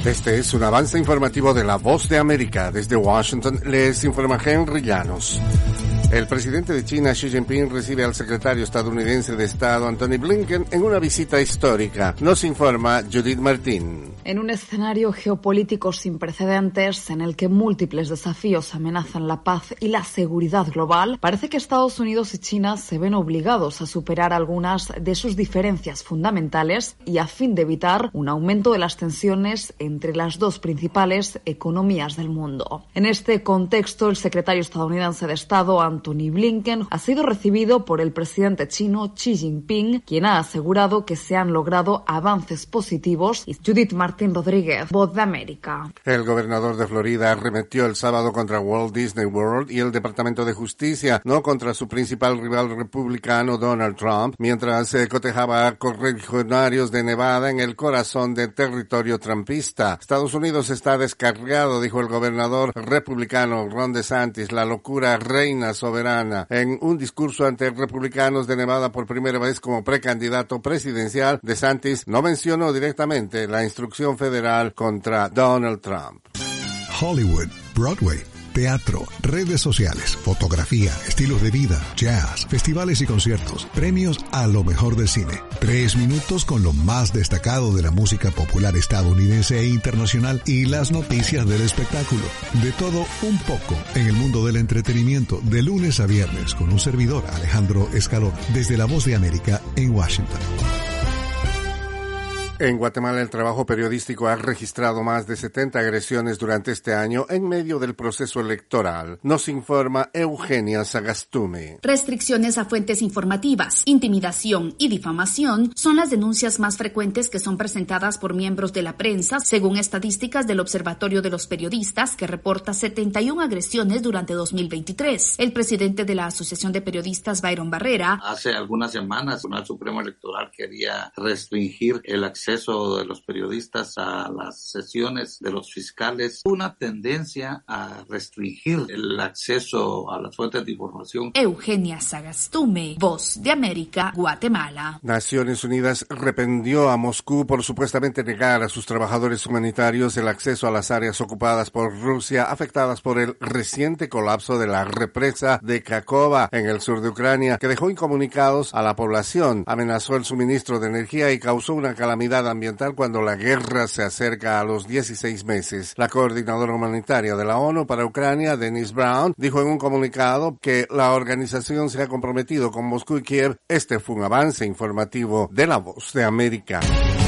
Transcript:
Este es un avance informativo de La Voz de América. Desde Washington les informa Henry Llanos. El presidente de China, Xi Jinping, recibe al secretario estadounidense de Estado, Antony Blinken, en una visita histórica. Nos informa Judith Martín. En un escenario geopolítico sin precedentes, en el que múltiples desafíos amenazan la paz y la seguridad global, parece que Estados Unidos y China se ven obligados a superar algunas de sus diferencias fundamentales y a fin de evitar un aumento de las tensiones entre las dos principales economías del mundo. En este contexto, el secretario estadounidense de Estado, Antony Blinken, ha sido recibido por el presidente chino Xi Jinping, quien ha asegurado que se han logrado avances positivos. Y Judith Martín Rodríguez, Voz de América. El gobernador de Florida arremetió el sábado contra Walt Disney World y el Departamento de Justicia, no contra su principal rival republicano Donald Trump, mientras se cotejaba a correligionarios de Nevada en el corazón del territorio trumpista. Estados Unidos está descargado, dijo el gobernador republicano Ron DeSantis, la locura reina soberana. En un discurso ante republicanos de Nevada por primera vez como precandidato presidencial, DeSantis no mencionó directamente la instrucción federal contra Donald Trump. Hollywood, Broadway, teatro, redes sociales, fotografía, estilos de vida, jazz, festivales y conciertos, premios a lo mejor del cine. 3 minutos con lo más destacado de la música popular estadounidense e internacional y las noticias del espectáculo. De todo un poco en el mundo del entretenimiento, de lunes a viernes, con un servidor, Alejandro Escalón, desde La Voz de América en Washington. En Guatemala, el trabajo periodístico ha registrado más de 70 agresiones durante este año en medio del proceso electoral. Nos informa Eugenia Sagastume. Restricciones a fuentes informativas, intimidación y difamación son las denuncias más frecuentes que son presentadas por miembros de la prensa, según estadísticas del Observatorio de los Periodistas, que reporta 71 agresiones durante 2023. El presidente de la Asociación de Periodistas, Byron Barrera, hace algunas semanas, el Tribunal Supremo Electoral quería restringir el acceso de los periodistas a las sesiones de los fiscales, una tendencia a restringir el acceso a las fuentes de información. Eugenia Sagastume, Voz de América, Guatemala. Naciones Unidas reprendió a Moscú por supuestamente negar a sus trabajadores humanitarios el acceso a las áreas ocupadas por Rusia, afectadas por el reciente colapso de la represa de Kakhovka en el sur de Ucrania, que dejó incomunicados a la población, amenazó el suministro de energía y causó una calamidad ambiental cuando la guerra se acerca a los 16 meses. La coordinadora humanitaria de la ONU para Ucrania, Denise Brown, dijo en un comunicado que la organización se ha comprometido con Moscú y Kiev. Este fue un avance informativo de La Voz de América.